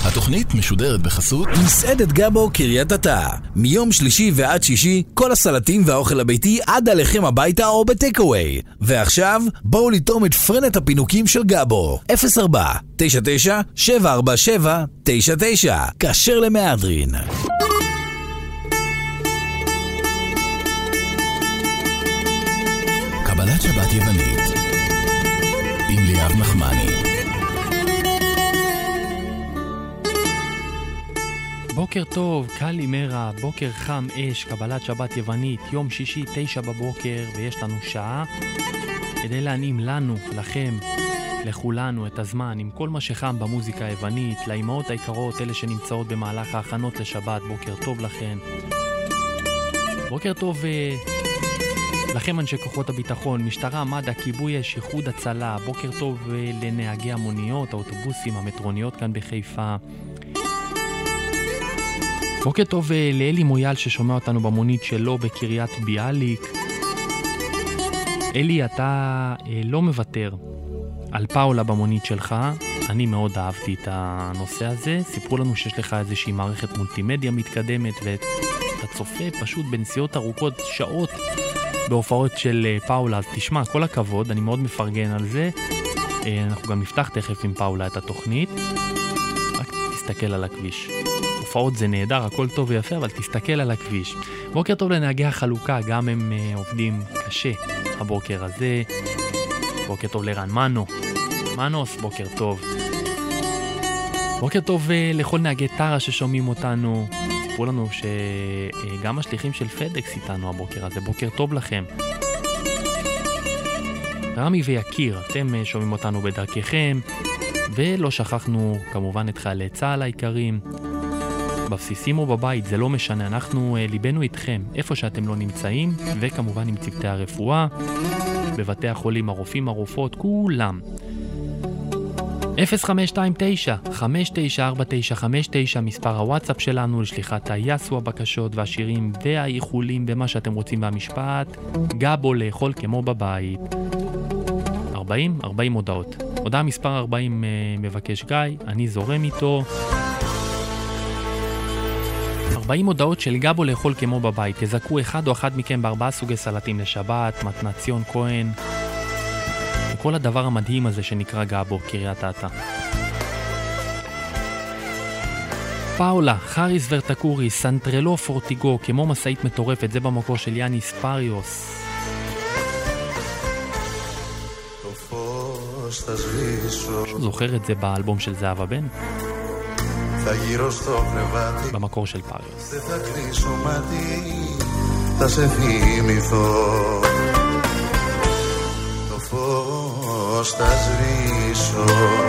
התוכנית משודרת בחסות מסעדת גבו קריית אתא. מיום שלישי ועד שישי, כל הסלטים והאוכל הביתי עד עליכם הביתה או בטקאווי. ועכשיו, בואו לטעום את פרנת הפינוקים של גבו. 04-99-747-99. כשר למהדרין. קבלת שבת יוונית עם ליאב נחמני. בוקר טוב, קלימרה, בוקר חם אש, קבלת שבת יוונית, יום שישי 9 בבוקר, ויש לנו שעה כדי להנעים לנו, לכם, לכולנו את הזמן עם כל מה שחם במוזיקה היוונית, לאימהות היקרות, אלה שנמצאות במהלך ההכנות לשבת, בוקר טוב לכם. בוקר טוב לכם אנשי כוחות הביטחון, משטרה, מד"א, כיבוי אש, איחוד הצלה, בוקר טוב לנהגי המוניות, האוטובוסים, המטרוניות כאן בחיפה. בוקר טוב לאלי מויאל ששומע אותנו במונית שלו בקריית ביאליק. אלי, אתה לא מוותר על פאולה במונית שלך. אני מאוד אהבתי את הנושא הזה. סיפרו לנו שיש לך איזושהי מערכת מולטימדיה מתקדמת ואתה צופה פשוט בנסיעות ארוכות, שעות בהופעות של פאולה. אז תשמע, כל הכבוד, אני מאוד מפרגן על זה. אנחנו גם נפתח תכף עם פאולה את התוכנית. רק תסתכל על הכביש. הופעות זה נהדר, הכל טוב ויפה, אבל תסתכל על הכביש. בוקר טוב לנהגי החלוקה, גם הם עובדים קשה הבוקר הזה. בוקר טוב לרן מנוס, בוקר טוב. בוקר טוב לכל נהגי טרה ששומעים אותנו. סיפרו לנו שגם השליחים של פדקס איתנו הבוקר הזה, בוקר טוב לכם. רמי ויקיר, אתם שומעים אותנו בדרככם, ולא שכחנו כמובן את חיילי צה"ל העיקרים. בבסיסים או בבית, זה לא משנה, אנחנו ליבנו איתכם, איפה שאתם לא נמצאים, וכמובן עם צוותי הרפואה, בבתי החולים, הרופאים, הרופאות, כולם. 0529-594959, מספר הוואטסאפ שלנו, לשליחת היסו הבקשות והשירים והאיחולים ומה שאתם רוצים במשפט. גבו לאכול כמו בבית. 40 הודעות. הודעה מספר 40 מבקש גיא, אני זורם איתו. 40 הודעות של גבו לאכול כמו בבית. תזכו אחד או אחת מכם ב4 סוגי סלטים לשבת, מתנת ציון כהן, וכל הדבר המדהים הזה שנקרא גבו, קריית אתא. פאולה, חריס ורטקורי, סנטרלו פורטיגו, כמו מסעית מטורפת, זה במקור של יאניס פריוס. זוכר את זה באלבום של זהבה בן? Θα γύρω στο κρεβάτι, במקור של פריוס. δεν θα κλείσω μάτι, θα σε θυμηθώ. Το φως θα σβήσω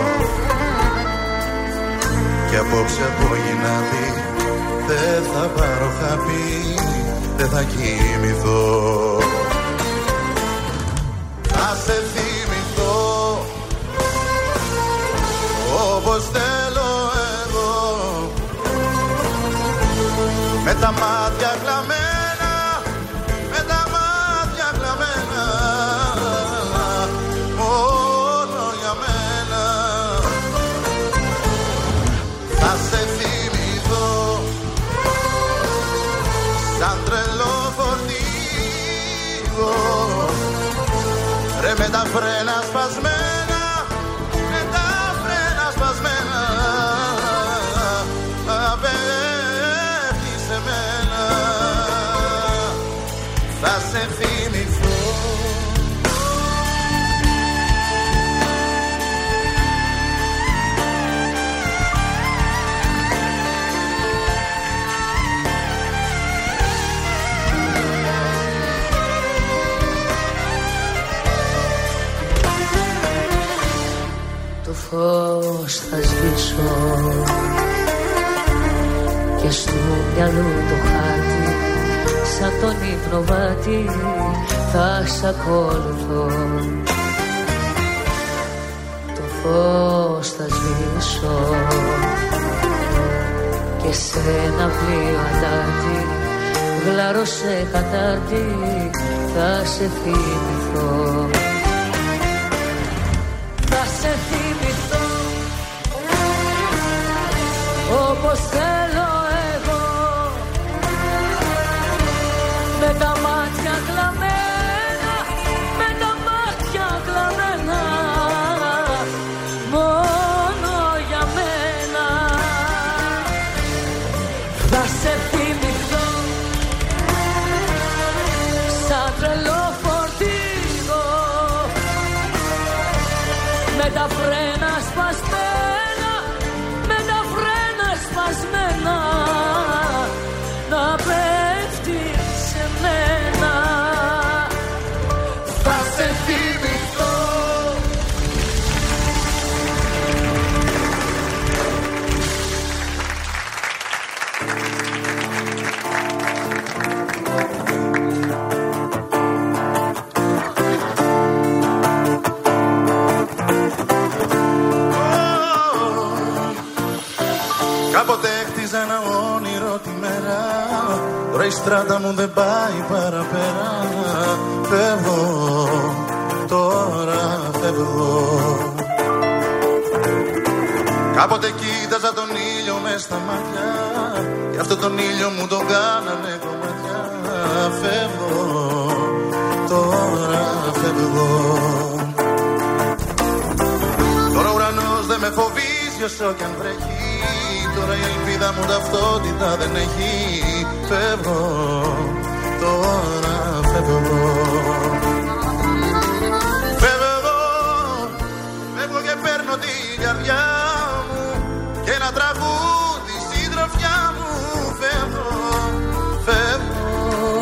κι απόψε από γυνάτι δεν θα πάρω χάπι, δεν θα κοιμηθώ. Θα σε θυμηθώ όπως θέλω με τα μάτια κλαμμένα, με τα μάτια κλαμμένα, μόνο για μένα. Θα σε θυμηθώ σαν τρελό φορτίγο, ρε με τα φρένα σπασμένα, με τα φρένα σπασμένα. Θα σε θυμηθώ. Το φως θα σβήσω και στο μυαλό το χάρτη, σαν τον ύπνοβάτη θα σ' ακολουθώ. Το φως θα σβήσω και σε ένα πλοίο αντάρτη, γλάρω σε κατάρτη, θα σε θυμηθώ. Θα σε θυμηθώ όπως θέλω εγώ, με τα μάτια κλαμμένα, με τα μάτια κλαμμένα, μόνο για μένα. Θα σε θυμηθώ σαν τρελό φορτίγο, με τα φρένα σπασμένα, με τα φρένα σπασμένα, να πέφτει σε μένα. Θα σε θυμηθώ. Κάποτε χτίζα ένα όνειρο τη μέρα, τώρα η στράτα μου δεν πάει παραπέρα. Φεύγω, τώρα φεύγω. Κάποτε κοίταζα τον ήλιο μες στα μάτια, και αυτό τον ήλιο μου τον κάνανε κομμάτια. Φεύγω, τώρα φεύγω. Τώρα ο ουρανός δεν με φοβίζει όσο κι αν βρέχει, τώρα η ελπίδα μου ταυτότητα δεν έχει. Φεύγω, τώρα φεύγω. Φεύγω, φεύγω και παίρνω την καρδιά μου και ένα τραγούδι συντροφιά μου. Φεύγω, φεύγω,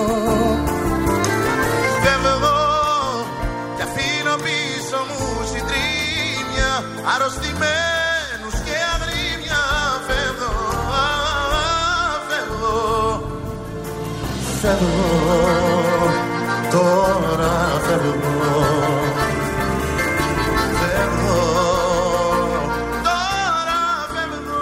φεύγω και αφήνω πίσω μου συντρίμια, αρρωστημένους και αγρίμια. Φεύγω, τώρα φεύγω. Φεύγω, τώρα φεύγω.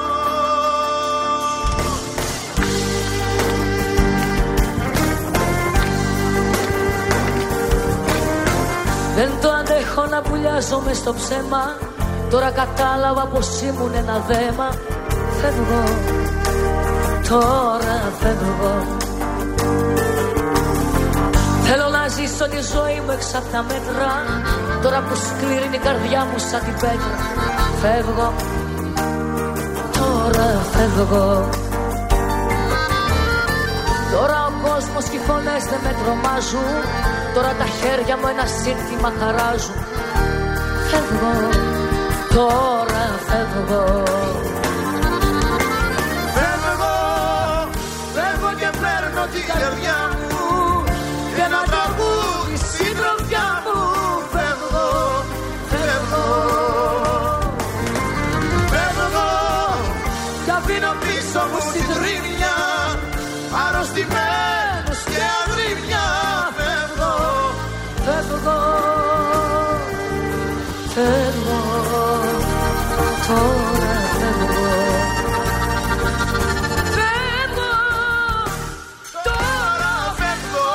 Δεν το αντέχω να πουλιάζομαι στο ψέμα, τώρα κατάλαβα πως ήμουν ένα δέμα. Φεύγω, τώρα φεύγω. Θέλω να ζήσω τη ζωή μου έξω απ' τα μέτρα, τώρα που σκληρύνει η καρδιά μου σαν την πέτρα. Φεύγω, τώρα φεύγω. Τώρα ο κόσμος και οι φωνές δεν με τρομάζουν, τώρα τα χέρια μου ένα σύνθημα χαράζουν. Φεύγω, τώρα φεύγω. Φεύγω, φεύγω και παίρνω την καρδιά μου και ένα τραγούδι συντροφιά μου. Φεύγω, φεύγω, φεύγω κι αφήνω πίσω μου συντρίμια, αρρωστημένους και αγρίμια. Φεύγω, Φεύγω, φεύγω, τώρα φεύγω. φεύγω, τώρα φεύγω.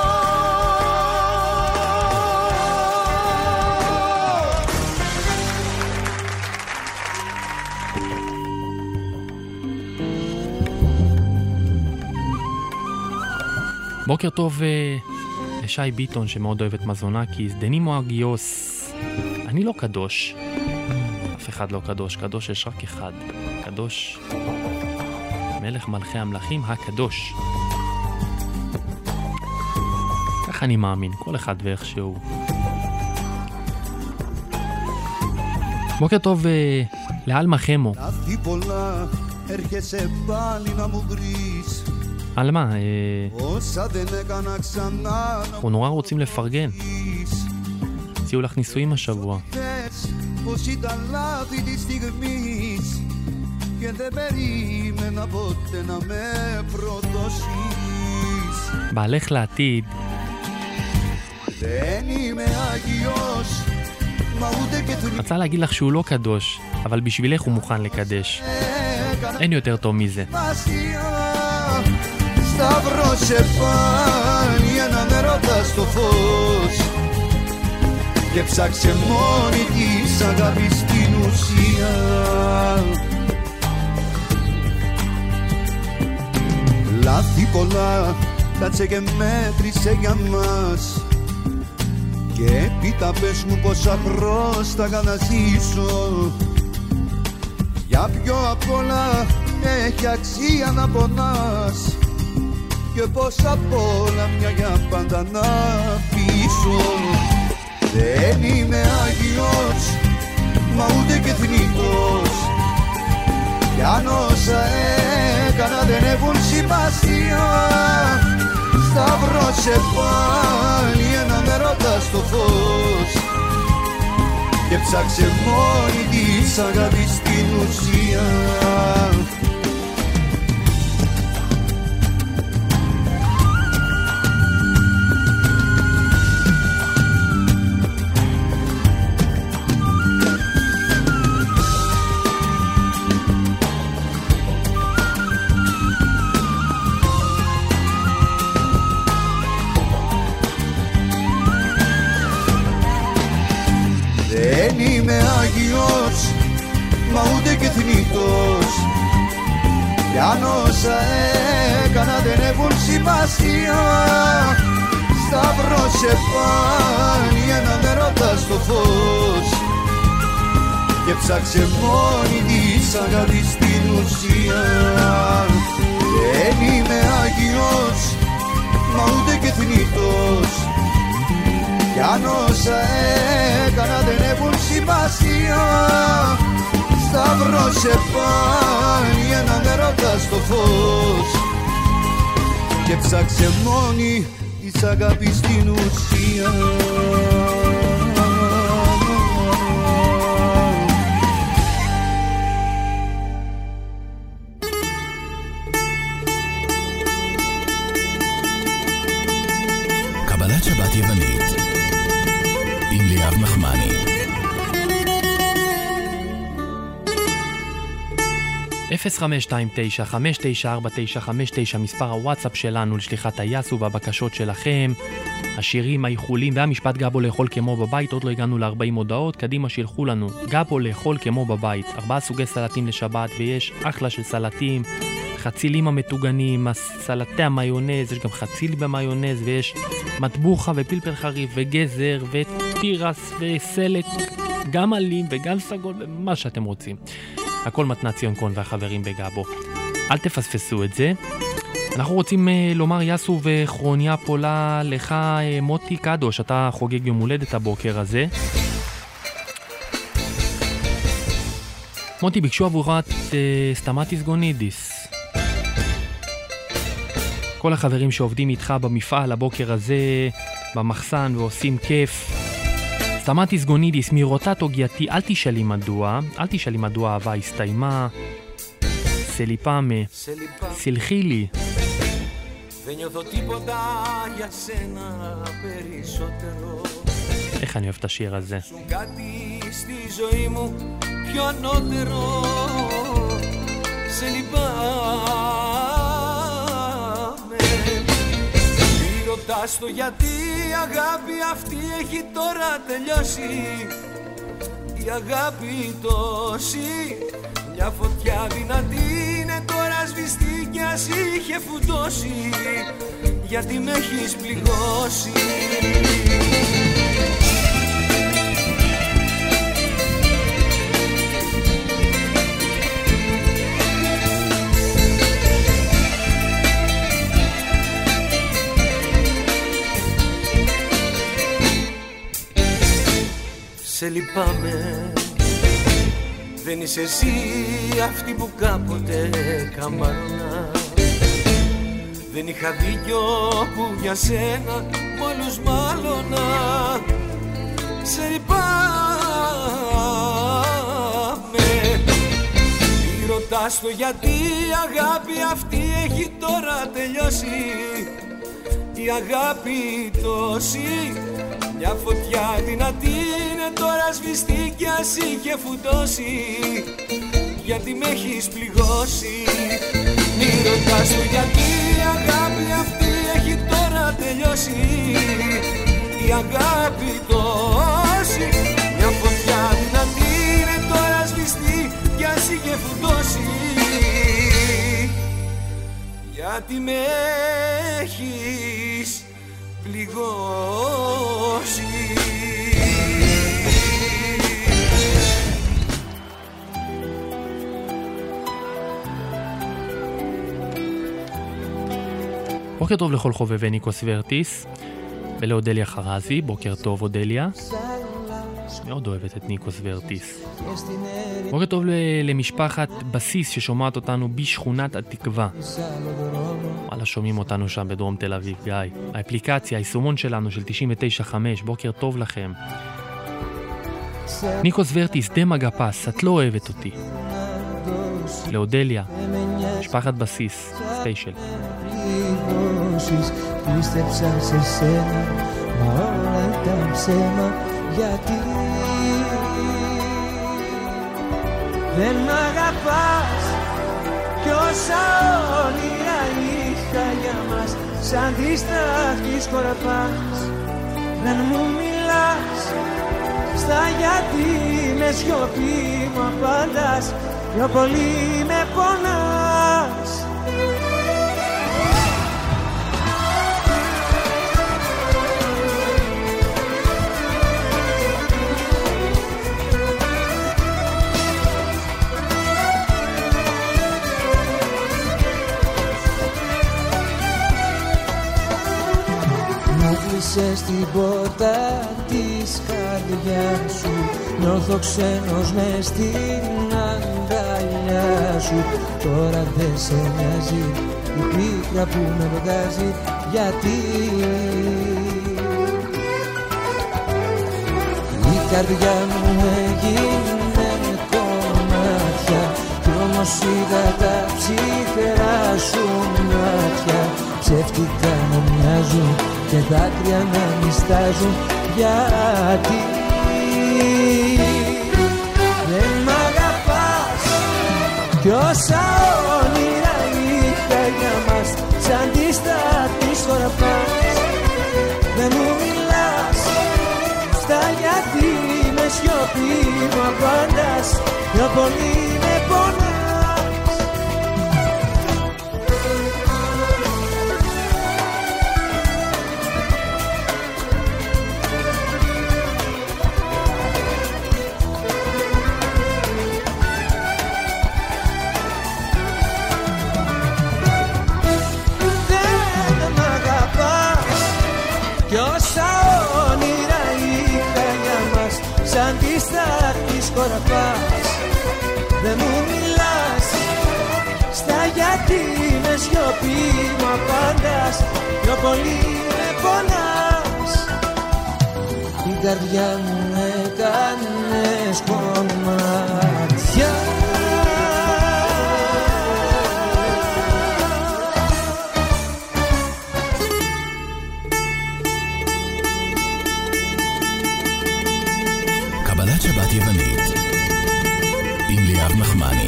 בוקר טוב לשי ביטון שמאוד אוהב את מזונקיס. דנימו אגיוס, אני לא קדוש, אף אחד לא קדוש, קדוש יש רק אחד, קדוש מלך מלכי המלכים הקדוש. כך אני מאמין, כל אחד ואיכשהו. בוקר טוב לאלמה חמו. אלמה, אנחנו נורא רוצים לפרגן. הציעו לך נישואים השבוע. בעלך לעתיד רצה להגיד לך שהוא לא קדוש, אבל בשבילך הוא מוכן לקדש. אין יותר טוב מזה. Σταύρωσε πάλι έναν έρωτα στο φως και ψάξε μόνη της αγάπη στην ουσία. λάθη πολλά, κάτσε και μέτρησε για μας. Και έπειτα πες μου πόσα χρώστα να ζήσω. Για ποιο απ' όλα έχει αξία να πονάς, και πως απ' όλα μια για πάντα να πείσω. Δεν είμαι Άγιος, μα ούτε και θνητός, κι αν όσα έκανα δεν έχουν σημασία. Σταυρώσαι πάλι έναν ερώτα στο φως και ψάξε μόνη της αγάπης στην ουσία. Δεν είμαι Άγιος, μα ούτε και θνητός, κι αν όσα έκανα δεν έχουν σημασία. Σταυρώσαι πάλι έναν ερώτα στο φως και ψάξε μόνη της αγάπης στην ουσία. Δεν είμαι Άγιος, μα ούτε και θνητός, κι αν όσα έκανα δεν έχουν σημασία. Σταυρώσαι πάλι έναν ερώτα στο φως και ψάξε μόνη της αγάπης στην ουσία. קבלת שבת יוונית עם ליאב נחמני. 0529-594959, מספר הוואטסאפ שלנו לשליחת היסו והבקשות שלכם, השירים, האיחולים והמשפט גבו לאכול כמו בבית. עוד לא הגענו ל-40 הודעות, קדימה שילחו לנו. גבו לאכול כמו בבית, 4 סוגי סלטים לשבת, ויש אחלה של סלטים, חצילים המטוגנים, סלטי המיונז, יש גם חציל במיונז, ויש מטבוחה ופלפל חריף וגזר וטירס וסלט, גם עלים וגם סגול ומה שאתם רוצים. הכל מתנת ציון קון והחברים בגבו. אל תפספסו את זה. אנחנו רוצים לומר יסו וכרוניה פולה לך מוטי קדוש, אתה חוגג יום הולדת הבוקר הזה. מוטי, ביקשו עבורה את סטמטיס גונידיס. כל החברים שעובדים איתך במפעל הבוקר הזה, במחסן ועושים כיף. סטמטיס גונידיס מרוטט אוגייתי, אל תשאלי מדוע אהבה הסתיימה. סליפאמה, סלחי לי. Δεν νιώθω τίποτα για σένα περισσότερο. איך אני אוהב את השיר הזה. Σου κάτι στη ζωή μου πιο ανώτερο. Σε λυπάμαι. Μη ρωτάς το γιατί η αγάπη αυτή έχει τώρα τελειώσει. Η αγάπη τόση, μια φωτιά δυνατή είναι τώρα σβηστή κι ας είχε φουντώσει, γιατί με έχεις πληγώσει. Σε λυπάμαι, δεν είσαι εσύ αυτή που κάποτε καμαρώνα. Δεν είχα δίκιο που για σένα μ' όλους μάλωνα. Σε λυπάμαι. Μη ρωτάς το γιατί η αγάπη αυτή έχει τώρα τελειώσει. Η αγάπη τόση, μια φωτιά δυνατή είναι τώρα σβηστή κι ας είχε φουντώσει, γιατί με έχεις πληγώσει. Μη ρωτάς το γιατί η αγάπη αυτή έχει τώρα τελειώσει. Η αγάπη τόση, μια φωτιά δυνατή είναι τώρα σβηστή κι ας είχε φουντώσει, γιατί με έχεις πληγώσει. בוקר טוב לכל חובבי ניקוס ורטיס ולאודליה חרזי, בוקר טוב אודליה, מאוד אוהבת את ניקוס ורטיס. בוקר טוב למשפחת בסיס ששומעת אותנו בשכונת התקווה. וואלה, שומעים אותנו שם בדרום תל אביב, גיא. האפליקציה, היישומון שלנו של 99.5, בוקר טוב לכם. ניקוס ורטיס, דם אגפס, את לא אוהבת אותי. לאודליה, משפחת בסיס, ספיישל. Πίστεψα σε σένα, μα όλα ήταν ψέμα. Γιατί δεν μ' αγαπάς κι όσα όνειρα είχα για μας σαν τη στάχτη σκορπάς. Δεν μου μιλάς στα γιατί με σιωπή μου απαντάς. Πιο πολύ με πονάς. Στην πόρτα της καρδιάς σου νιώθω ξένος μες στην αγκαλιά σου. Τώρα δεν σε νοιάζει η πίκρα που με βγάζει. Γιατί η καρδιά μου έγινε κομμάτια κι όμως είδα τα ψυχρά σου μάτια. Ψεύτικα να μοιάζουν και δάκρυα να μιστάζουν. Γιατί δεν μ' αγαπάς κι όσα όνειρα είχα για μας σαν τη στάχτη σκορπάς. Δεν μου μιλάς στα γιατί με σιωπή μου απαντάς. Πιο πολύ με πονάς. Σαν τη στάχτη σκορπάς. Δεν μου μιλάς στα γιατί με σιωπή μου απαντάς. Πιο πολύ με πονάς. Την καρδιά μου έκανες κομμάτια. שבת יוונית עם ליאב נחמני.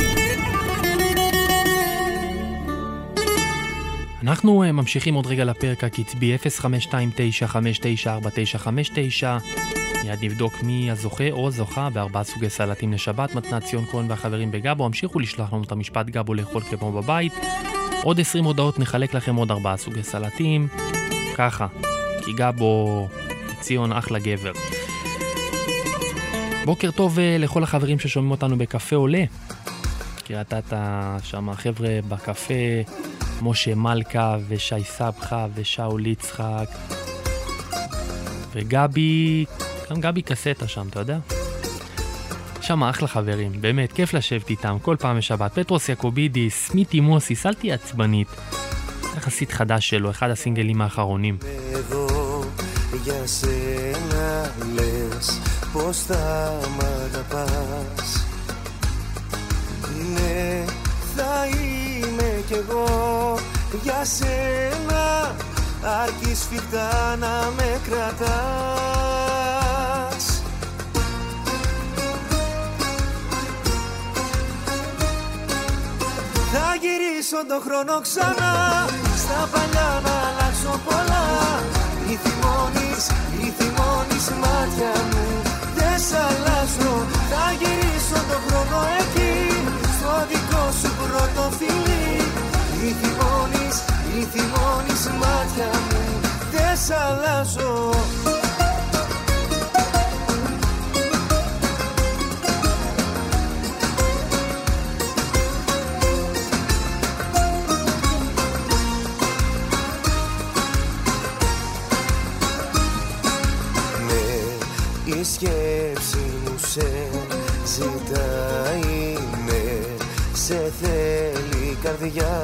אנחנו ממשיכים עוד רגע לפרק הקצבי 0529594959. מיד נבדוק מי הזוכה או זוכה בארבעה סוגי סלטים לשבת. מתנת ציון כהן והחברים בגבו המשיכו לשלוח לנו את המשפט גבו לאכול כמו בבית. עוד 20 הודעות נחלק לכם עוד 4 סוגי סלטים ככה, כי גבו ציון אחלה גבר. בוקר טוב לכל החברים ששומעים אותנו בקפה עולה. קריאת אתה שם החבר'ה בקפה, משה מלכה ושי סבחה ושאול יצחק וגבי, גם גבי קסטה שם, אתה יודע? שם אחלה חברים, באמת כיף לשבת איתם כל פעם בשבת. פטרוס יעקובידיס, מיטי מוסיס, אל תהיה עצבנית, יחסית חדש שלו, אחד הסינגלים האחרונים. Για σένα λες πως θα μ' αγαπάς. Ναι, θα είμαι κι εγώ για σένα, αρκεί σφιχτά να με κρατάς. Θα γυρίσω τον χρόνο ξανά, στα παλιά να αλλάξω πολλά. Η θυμώνεις μάτια μου, δεν σ' αλλάζω. Θα γυρίσω τον χρόνο εκεί, στο δικό σου πρώτο φιλί. Η σ' αλλάζω. Η σκέψη μου σε ζητάει, ναι, σε θέλει η καρδιά.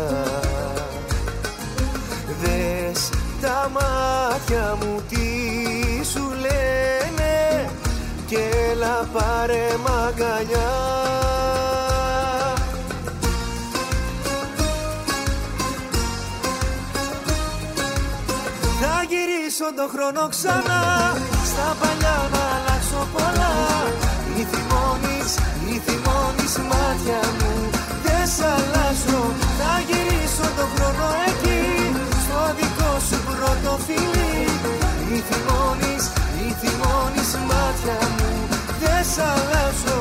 Δες τα μάτια μου τι σου λένε και έλα πάρε μ' αγκαλιά. Θα γυρίσω τον χρόνο ξανά, στα παλιά να αλλάξω πολλά. Η θυμώνεις μάτια μου, δεν σ' αλλάζω. Θα γυρίσω τον χρόνο εκεί, στο δικό σου πρώτο φιλί. Η θυμώνεις μάτια μου, δεν σ' αλλάζω.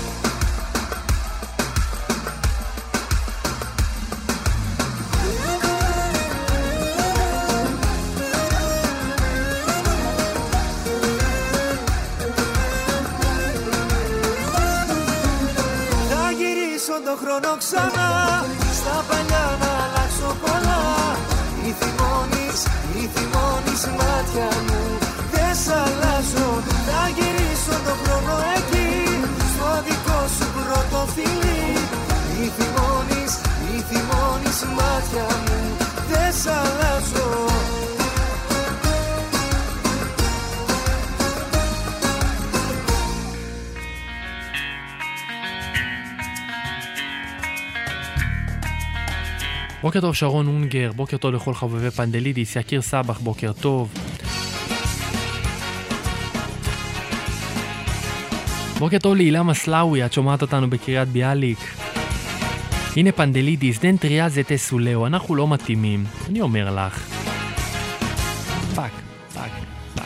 Τον χρόνο ξανά, στα παλιά να αλλάξω πολλά. Η θυμώνεις μάτια μου, δεν σ' αλλάζω. Θα γυρίσω τον χρόνο εκεί, στο δικό σου πρώτο φιλί. Η θυμώνεις μάτια μου, δεν σ' αλλάζω. בוקר טוב שרון אונגר, בוקר טוב לכל חובבי פנדלידיס, יקיר סבח, בוקר טוב. בוקר טוב להילה מסלאוי, את שומעת אותנו בקריית ביאליק. הנה פנדלידיס, דן טריה זה תסולאו, אנחנו לא מתאימים, אני אומר לך. פאק, פאק, פאק.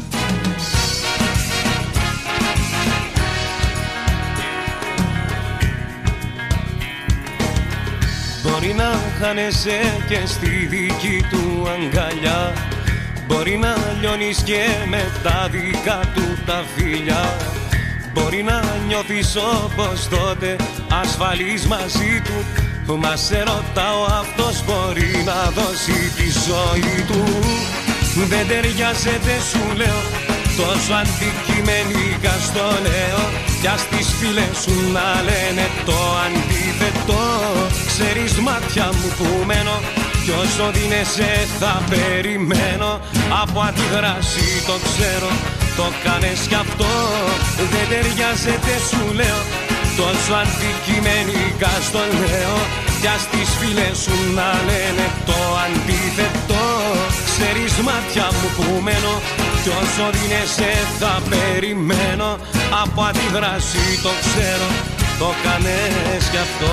Μπορεί να χάνεσαι και στη δική του αγκαλιά, μπορεί να λιώνεις και με τα δικά του τα φιλιά. Μπορεί να νιώθεις όπως τότε ασφαλής μαζί του, μα σε ρωτάω αυτός μπορεί να δώσει τη ζωή του. Δεν ταιριάζεται σου λέω, τόσο αντικειμενικά στο λέω, κι ας τις φίλες σου να λένε το αντίθετο. Ξέρεις μάτια μου που μένω, κι όσο δίνεσαι θα περιμένω. Από αντιδράση το ξέρω, το κάνες κι αυτό. Δεν ταιριάζεται σου λέω, τόσο αντικειμενικά στο λέω, κι ας τις φίλες σου να λένε το αντίθετο. Ξέρεις μάτια μου που μένω, κι όσο δίνεσαι θα περιμένω. Από αντιδράση το ξέρω, το κάνες κι αυτό.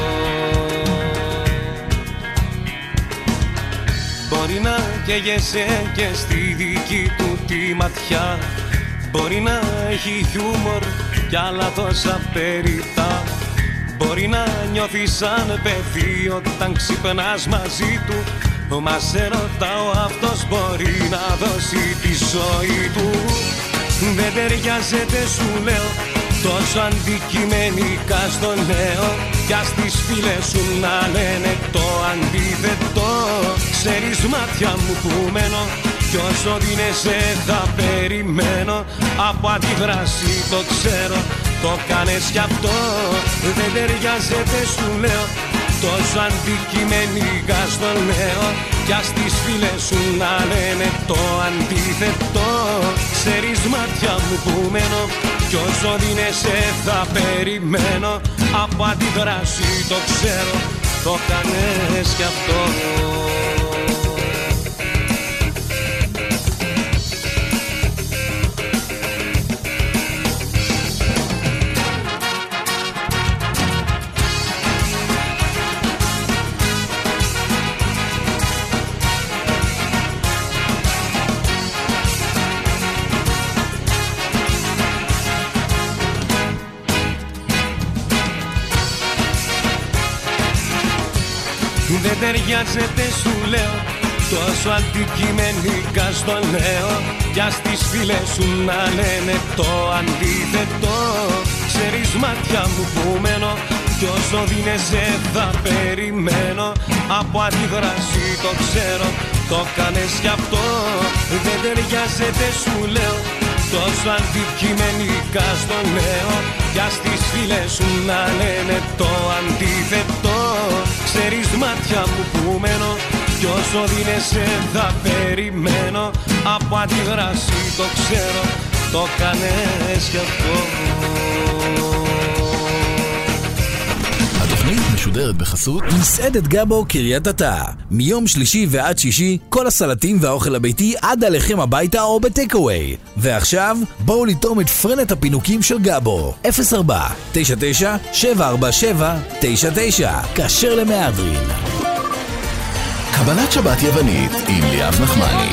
Μπορεί να καίγεσαι και στη δική του τη ματιά, μπορεί να έχει χιούμορ κι άλλα τόσα περιτά. Μπορεί να νιώθει σαν παιδί όταν ξυπνάς μαζί του, μα σε ρωτάω αυτός μπορεί να δώσει τη ζωή του. Δεν ταιριάζεται σου λέω, τόσο αντικειμενικά στο λέω, κι ας τις φίλες σου να λένε το αντίθετο. Ξέρεις μάτια μου που μένω, κι όσο δίνεσαι θα περιμένω. Από αντιδράση το ξέρω, το κάνες κι αυτό. Δεν ταιριάζεται σου λέω, τόσο αντικειμενικά στο λέω, κι ας τις φίλες σου να λένε το αντίθετο. Ξέρεις μάτια μου που μένω, κι όσο δίνεσαι θα περιμένω. Από αντιδράση το ξέρω, το κάνες κι αυτό. Δεν ταιριάζεται σου λέω, τόσο αντικειμενικά στο λέω. Κι ας τις φίλες σου να λένε το αντίθετο. Ξέρεις μάτια μου που μένω, κι όσο δίνεσαι θα περιμένω. Από αντίδραση το ξέρω, το κάνες κι αυτό δεν ταιριάζεται σου λέω. Τόσο αντικειμενικά στο λέω. Κι ας τις φίλες σου να λένε το αντίθετο. Ξέρεις μάτια μου που μένω, κι όσο δίνεσαι θα περιμένω. Από αντίδραση το ξέρω, το κάνες κι αυτό. התוכנית משודרת בחסות מסעדת גבו קריית אתא. מיום שלישי ועד שישי, כל הסלטים והאוכל הביתי עד עליכם הביתה או בטקאווי. ועכשיו, בואו לטעום את פרנת הפינוקים של גבו. 04-99-747-99. כאשר למהדרין. קבלת שבת יוונית עם ליאב נחמני.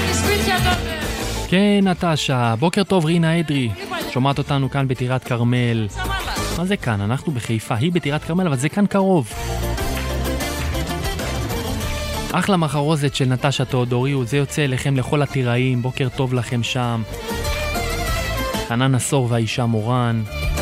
כן, נטשה, בוקר טוב רינה אדרי. שומעת אותנו כאן בטירת כרמל. מה זה כאן? אנחנו בחיפה, היא בטירת כרמל, אבל זה כאן קרוב. אחלה מחרוזת של נטשה תיאודוריו, זה יוצא אליכם לכל הטיראים, בוקר טוב לכם שם. חנן עשור והאישה מורן.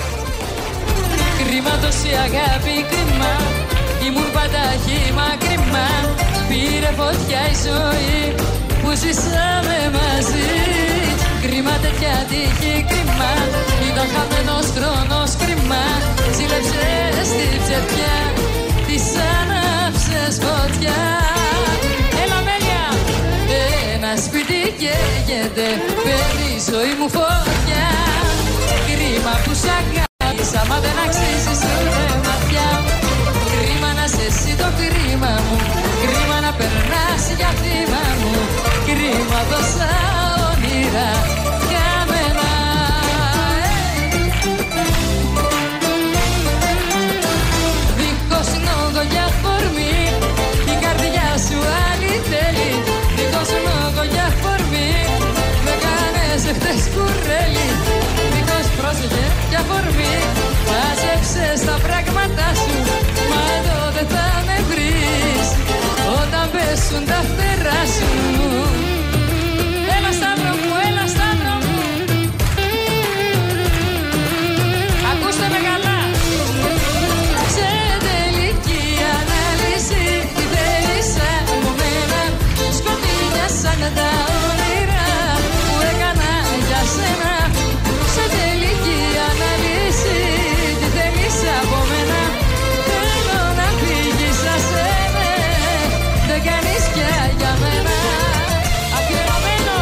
Κρίμα τόση αγάπη, κρίμα, ήμουν πάντα χύμα, κρίμα. Πήρε φωτιά η ζωή που ζήσαμε μαζί. Κρίμα τέτοια τύχη, κρίμα, ήταν χαμένος χρόνος, κρίμα. Ζήλεψες στην ψευτιά, της άναψες φωτιά. Έλα μέλια, ένα σπίτι καίγεται, παίρνει η ζωή μου φωτιά. Κρίμα που σ' αγάπησα, μα δεν αξίζεις ούτε ματιά. Κρίμα να σε εσύ το κρίμα μου, κρίμα να περνάς για θύμα μου. Κρίμα τόσα όνειρα καμένα. Δίχως λόγο για φορμή, η καρδιά σου άλλη θέλει. Δίχως λόγο για φορμή, με κάνες χτες κουρέλι. Δίχως πρόσεχε για φορμή, μάζεψες τα πράγματά σου. Μα εδώ δεν θα με βρεις, όταν πέσουν τα φτερά σου. Έλα Σταύρο μου, έλα Σταύρο μου. Ακούστε με καλά. Σε τελική ανάλυση, τι θέλεις από μένα. Σκοτεινιάσαν τα όνειρα που έκανα για σένα. Σε τελική ανάλυση, τι θέλεις από μένα. Θέλω να φύγεις ασένε, δεν κάνεις πια για μένα. Αφιερωμένο.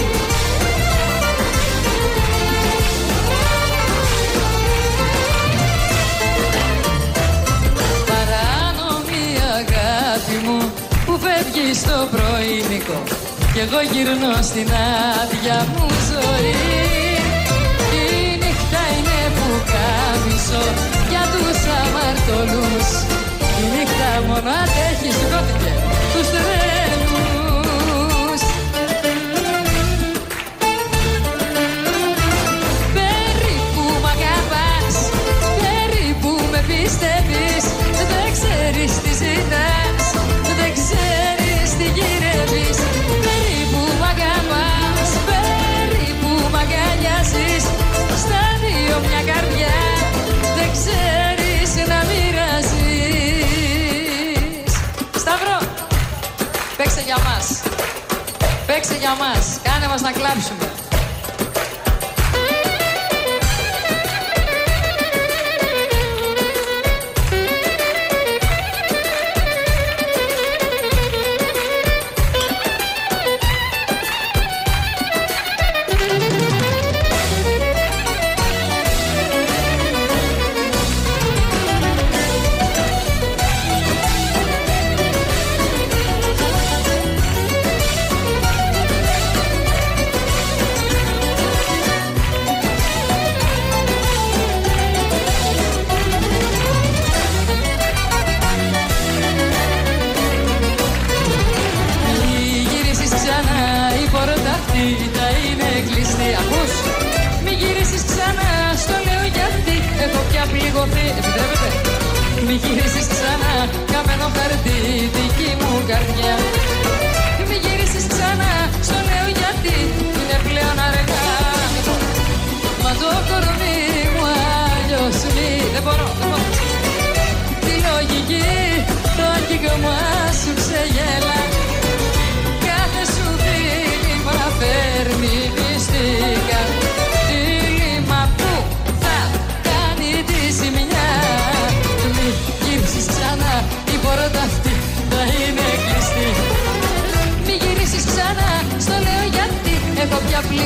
Παράνομη αγάπη μου που φεύγει στο πρωίνικο, κι εγώ γυρνώ στην άδεια μου ζωή. Η νύχτα είναι πουκάμισο για τους αμαρτωλούς. Η νύχτα μόνο αντέχει, σηκώθηκε τους τρένους. Περίπου μ' αγαπάς, περίπου με πιστεύεις. Δεν ξέρεις τι ζητάς, δεν ξέρεις τι γυρεύεις. Περίπου μ' αγαπάς, περίπου μ' αγκαλιάζεις. Στα δύο μια καρδιά, δεν ξέρεις να μοιράζεις. Σταύρο, παίξε για μας, παίξε για μας, κάνε μας να κλάψουμε. Μη γυρίσεις ξανά, καμένο χαρτί, δική μου καρδιά.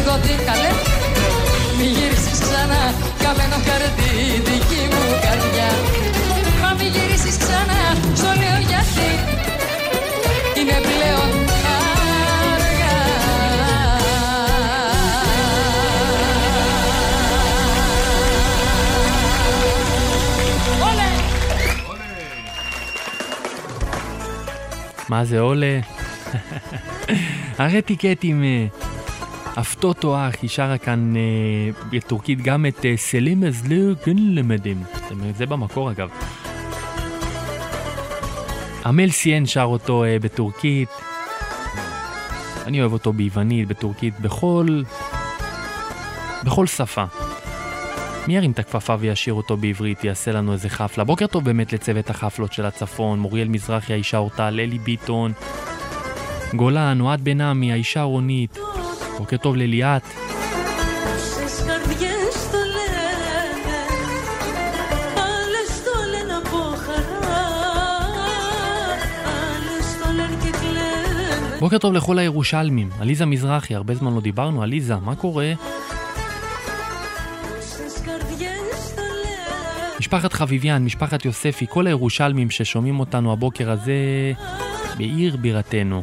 λίγο τι καλέ. Μη γυρίσεις ξανά, καμένο χαρτί δική μου καρδιά. Μα μη γυρίσεις ξανά, στο λέω γιατί είναι πλέον αργά. Όλε! מה זה עולה? הרטיקט עם αυτό το ах, היא שרה כאן בטורקית גם את סלים אזלו גנלמדים. זה במקור אגב. אמל סיין שר אותו בטורקית. אני אוהב אותו ביוונית, בטורקית, בכל שפה. מי ירים את הכפפה וישיר אותו בעברית, יעשה לנו איזה חפלה. בוקר טוב באמת לצוות החפלות של הצפון, מוריאל מזרחי, האישה אורטל, אלי ביטון, גולן, אוהד בן עמי, האישה רונית. בוקר טוב לליאת. בוקר טוב לכל הירושלמים. עליזה מזרחי, הרבה זמן לא דיברנו. עליזה, מה קורה? משפחת חביביאן, משפחת יוספי, כל הירושלמים ששומעים אותנו הבוקר הזה בעיר בירתנו.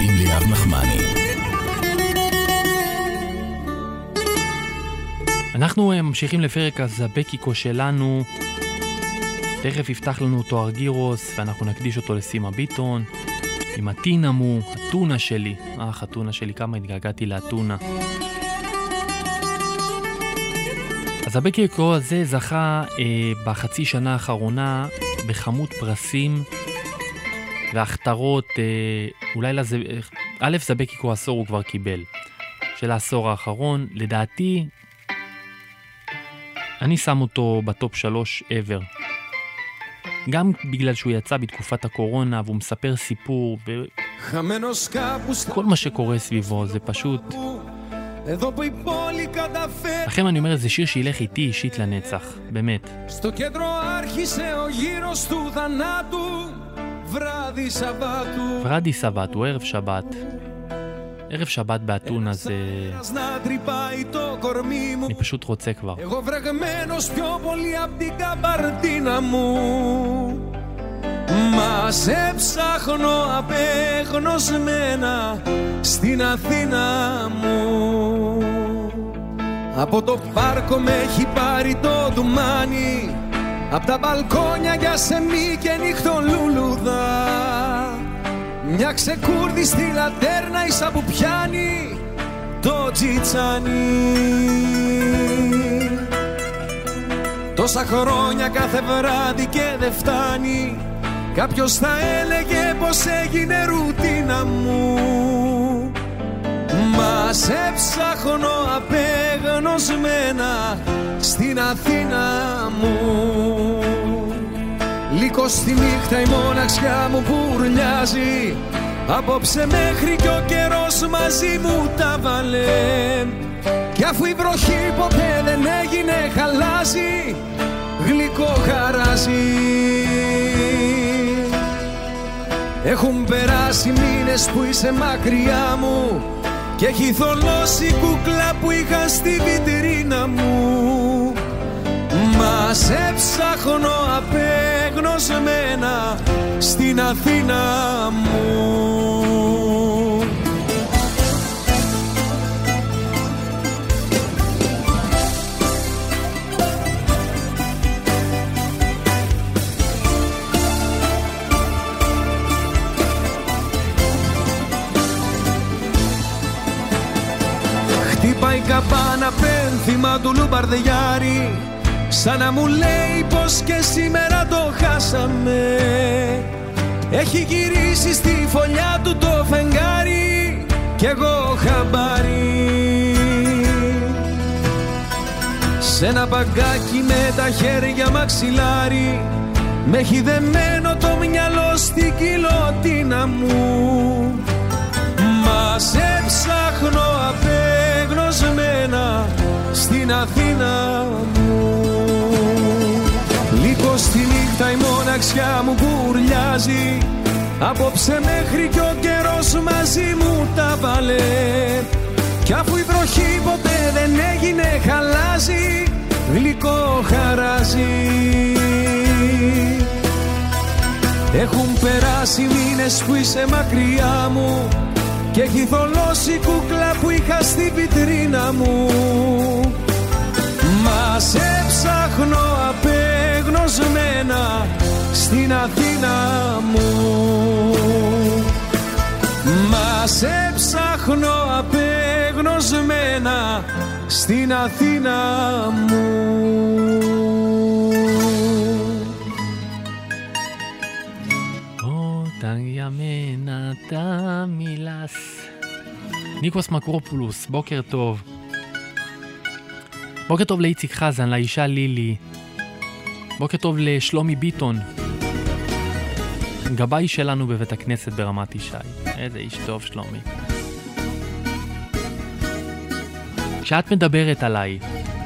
עם ליאב נחמני. אנחנו ממשיכים לפרק הזבקיקו שלנו. תכף יפתח לנו אותו ארגירוס ואנחנו נקדיש אותו לסימה ביטון עם הטינמו, הטונה שלי. הטונה שלי, כמה התגעגעתי לאטונה. אז הזבקיקו הזה זכה בחצי שנה האחרונה בכמות פרסים והכתרות. אולי א' זבקיקו עשור הוא כבר קיבל של העשור האחרון. לדעתי אני שם אותו בטופ 3 ever. גם בגלל שהוא יצא בתקופת הקורונה והוא מספר סיפור וכל מה שקורה סביבו זה פשוט. לכם אני אומר, זה שיר שילך איתי אישית לנצח, באמת. ורדי סבתו, ערב שבת. ערב שבת באתונה זה... אני פשוט רוצה כבר. Εγώ βρεγμένος πιο πολύ απ' την καμπαρτίνα μου. Μα σε ψάχνω απεγνωσμένα στην Αθήνα μου. Από το πάρκο με έχει πάρει το ντουμάνι, απ' τα μπαλκόνια για σεμί και νυχτολούλουδα. Μια ξεκούρδη στη λατέρνα ίσα που πιάνει το τζιτσάνι. Τόσα χρόνια κάθε βράδυ και δεν φτάνει. Κάποιος θα έλεγε πως έγινε ρουτίνα μου. Μα σε ψάχνω απεγνωσμένα στην Αθήνα μου. Λύκω στη νύχτα η μοναξιά μου πουρλιάζει. Απόψε μέχρι κι ο καιρός μαζί μου τα βάλε. Κι αφού η βροχή ποτέ δεν έγινε χαλάζει, γλυκό χαράζει. Έχουν περάσει μήνες που είσαι μακριά μου και έχει θολώσει η κούκλα που είχα στη βιτρίνα μου. Μα σε ψάχνω απεγνωσμένα στην Αθήνα μου. Χτύπαει καμπάνα πένθυμα του Λουμπαρδιάρη, σαν να μου λέει πως και σήμερα το χάσαμε. Έχει γυρίσει στη φωλιά του το φεγγάρι κι εγώ χαμπάρι. Σ' ένα μπαγκάκι με τα χέρια μαξιλάρι με έχει δεμένο το μυαλό στην κοιλωτίνα μου. Μα σε ψάχνω απεγνωσμένα στην Αθήνα μου. Λίγο στη νύχτα η μοναξιά μου μπουρλιάζει. Απόψε μέχρι κι ο καιρός μαζί μου τα βάλε. Κι αφού η βροχή ποτέ δεν έγινε χαλάζει, γλυκό χαράζει. Έχουν περάσει μήνες που είσαι μακριά μου και έχει θολώσει η κούκλα που είχα στη βιτρίνα μου. Μα σε ψάχνω απεγνωσμένα στην Αθήνα μου. Μα σε ψάχνω απεγνωσμένα στην Αθήνα μου. Όταν για μένα τα μιλάς. ניקוס מקרופולוס, בוקר טוב. בוקר טוב לאיציק חזן, לאישה לילי. בוקר טוב לשלומי ביטון, גבאי שלנו בבית הכנסת ברמת ישי. איזה איש טוב שלומי. כשאת מדברת עליי,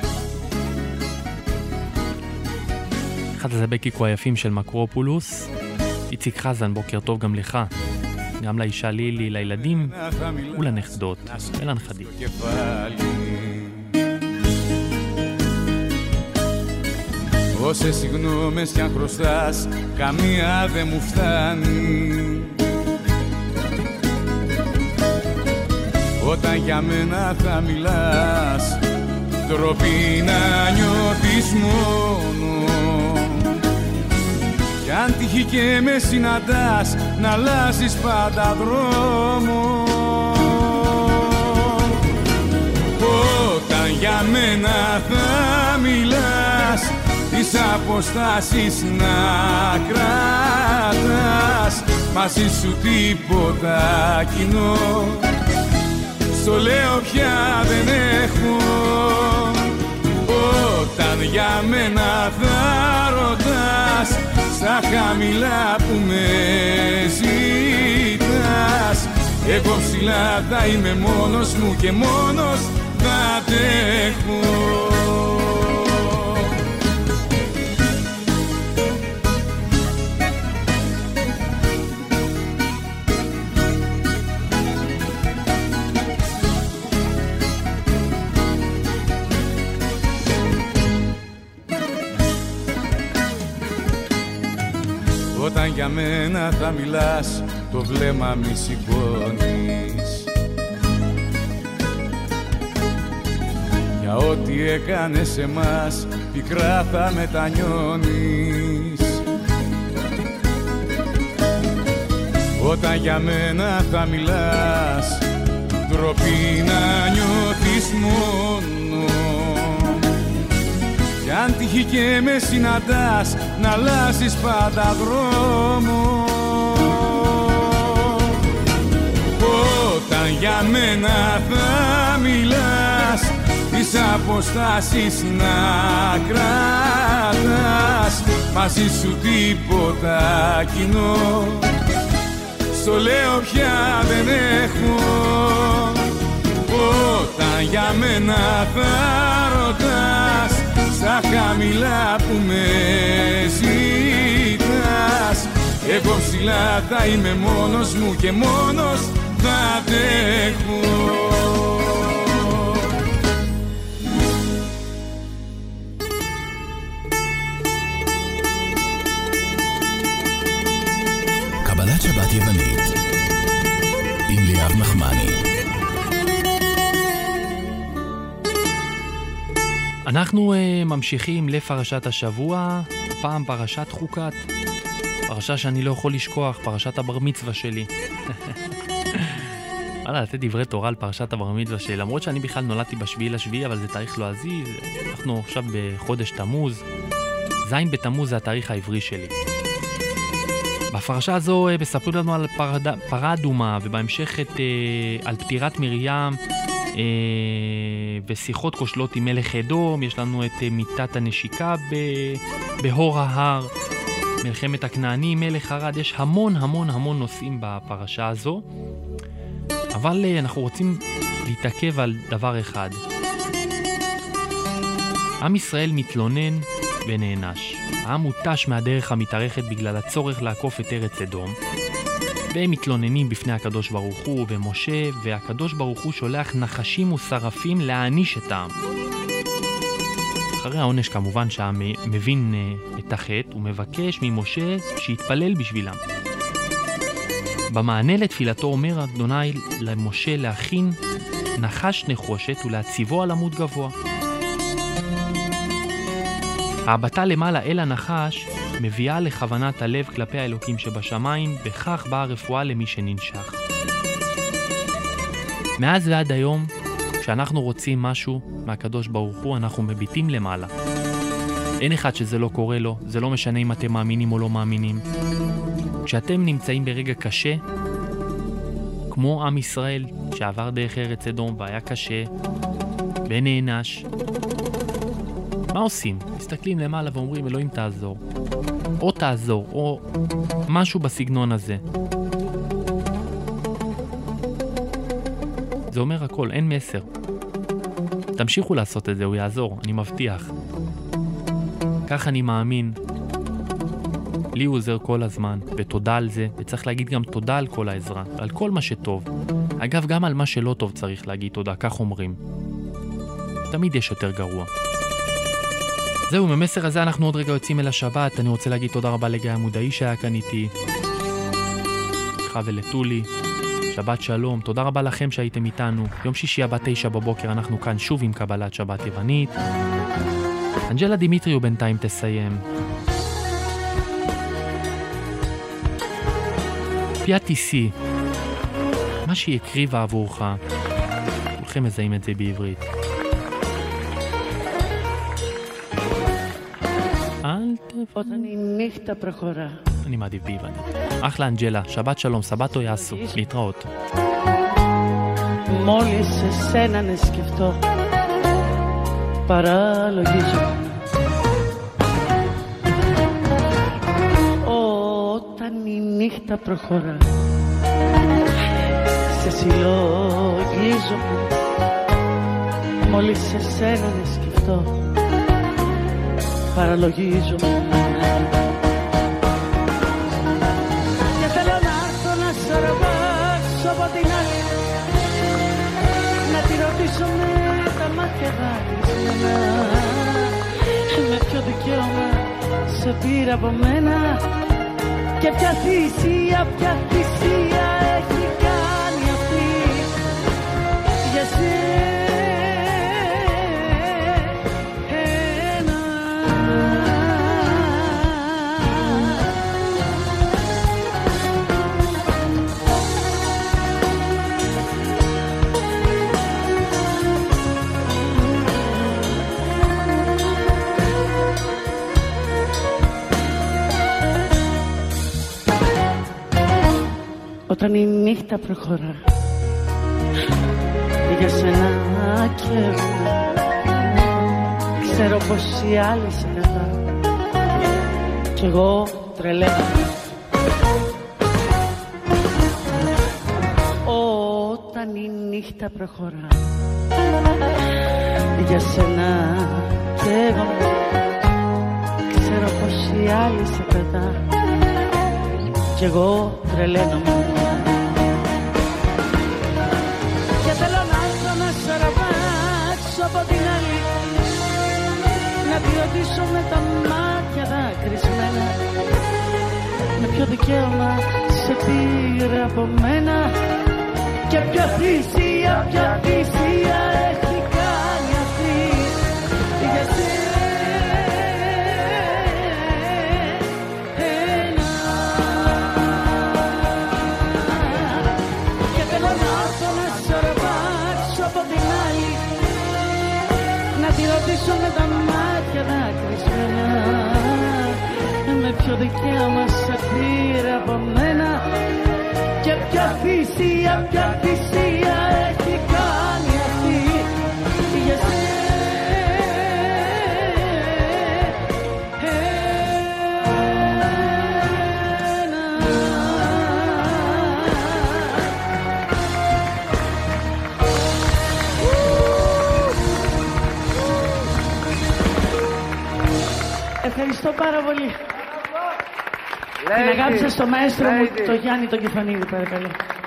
אחד הזבקיקו היפים של מקרופולוס, איציק חזן, בוקר טוב גם לך, גם לאישה לילי, לילדים ולנכדות ולנכדים. Όσες συγγνώμες κι αν χρωστάς, καμία δεν μου φτάνει. όταν για μένα θα μιλάς, ντροπή να νιώθεις μόνο. Κι αν τύχει και με συναντάς, να αλλάζεις πάντα δρόμο. Όταν για μένα θα μιλάς, τις αποστάσεις να κρατάς, μαζί σου τίποτα κοινό, στο λέω πια δεν έχω. Όταν για μένα θα ρωτάς, στα χαμηλά που με ζητάς, εγώ ψηλά θα είμαι μόνος μου και μόνος θα αντέχω. Όταν για μένα θα μιλάς, το βλέμμα μη σηκώνεις. Για ό,τι έκανες εμάς, πικρά θα μετανιώνεις. Όταν για μένα θα μιλάς, ντροπή να νιώθεις μόνο. Κι αν τύχει και με συναντάς, να αλλάζεις πάντα δρόμο. Όταν για μένα θα μιλάς, τις αποστάσεις να κρατάς, μαζί σου τίποτα κοινό, στο λέω πια δεν έχω. Όταν για μένα θα ρωτάς, στα χαμηλά που με ζητάς, εγώ ψηλά θα είμαι μόνος μου και μόνος θα αντέχω. קבלת שבת יוונית עם ליאב נחמני. אנחנו ממשיכים לפרשת השבוע, פעם פרשת חוקת, פרשה שאני לא יכול לשכוח, פרשת הבר מצווה שלי. וואלה, לתת דברי תורה על פרשת הבר מצווה שלי, למרות שאני בכלל נולדתי ב7/7, אבל זה תאריך לועזי, אנחנו עכשיו בחודש תמוז, זין בתמוז זה התאריך העברי שלי. בפרשה הזו מספרים לנו על פרה אדומה, ובהמשך על פטירת מרים, ושיחות כושלות עם מלך אדום. יש לנו את מיטת הנשיקה בהור ההר, מלחמת הכנענים, מלך ערד. יש המון המון המון נושאים בפרשה הזו, אבל אנחנו רוצים להתעכב על דבר אחד. עם ישראל מתלונן ונענש. העם מוטש מהדרך המתארכת בגלל הצורך לעקוף את ארץ אדום, והם מתלוננים בפני הקדוש ברוך הוא ומשה, והקדוש ברוך הוא שולח נחשים ושרפים להעניש את העם. אחרי העונש כמובן שהעם מבין את החטא ומבקש ממשה שיתפלל בשבילם. במענה לתפילתו אומר אדוני למשה להכין נחש נחושת ולהציבו על עמוד גבוה. ההבטה למעלה אל הנחש מביאה לכוונת הלב כלפי האלוקים שבשמיים, בכך באה רפואה למי שננשך. מאז ועד היום, כשאנחנו רוצים משהו מהקדוש ברוך הוא, אנחנו מביטים למעלה. אין אחד שזה לא קורה לו, זה לא משנה אם אתם מאמינים או לא מאמינים. כשאתם נמצאים ברגע קשה, כמו עם ישראל שעבר דרך ארץ אדום והיה קשה ונענש, מה עושים? מסתכלים למעלה ואומרים אלוהים תעזור, או תעזור, או משהו בסגנון הזה. זה אומר הכל, אין מסר. תמשיכו לעשות את זה, הוא יעזור, אני מבטיח. כך אני מאמין. לי הוא עוזר כל הזמן, ותודה על זה, וצריך להגיד גם תודה על כל העזרה, על כל מה שטוב. אגב, גם על מה שלא טוב צריך להגיד תודה, כך אומרים. תמיד יש יותר גרוע. זהו, ממסר הזה אנחנו עוד רגע יוצאים אל השבת. אני רוצה להגיד תודה רבה לגיא המודעי שהיה כאן איתי, לך ולטולי, שבת שלום, תודה רבה לכם שהייתם איתנו. יום שישי הבא 9 בבוקר אנחנו כאן שוב עם קבלת שבת יוונית. אנג'לה דימיטריו בינתיים תסיים. פיאטי סי, מה שהיא הקריבה עבורך, כולכם מזהים את זה בעברית. אל תפות אני נכתה פרחורה. אני מעדיף ביוונית. אחלה אנג'לה, שבת שלום, סבתו יעשו, להתראות. Μόλις εσένα να σκεφτώ, παραλογίζω. Όταν η νύχτα προχωρά, σε συλλογίζω. Μόλις εσένα να σκεφτώ, παραλογίζω. Και θέλω να έρθω να σ' αρπάξω από την άλλη, να τη ρωτήσω με τα μάτια δάκρυσμένα, με ποιο δικαίωμα σε πήρα από μένα και ποια θυσία έχει κάνει αυτή για σένα. Όταν η νύχτα προχωρά, για σένα και εγώ, ξέρω πως οι άλλοι σε κρατά κι εγώ τρελαίνω. Όταν η νύχτα προχωρά, για σένα και εγώ, ξέρω πως οι άλλοι σε κρατά κι εγώ τρελαίνομαι. Και θέλω να έρθω να σ' αρπάξω από την άλλη, να τη ρωτήσω με τα μάτια δάκρυσμένα, με ποιο δικαίωμα σε πήρε από μένα και ποια θυσία έχει κάνει αυτή για σένα. Τη ρωτήσω με τα μάτια δάκρυσμένα, με ποιο δικαίωμα σε πήρε από μένα και ποια θυσία έχει κάνει αυτή για σένα. Ευχαριστώ πάρα πολύ. Την αγάπη σας στο μαέστρο μου, το Γιάννη τον Κεφανίδη, παρακαλώ.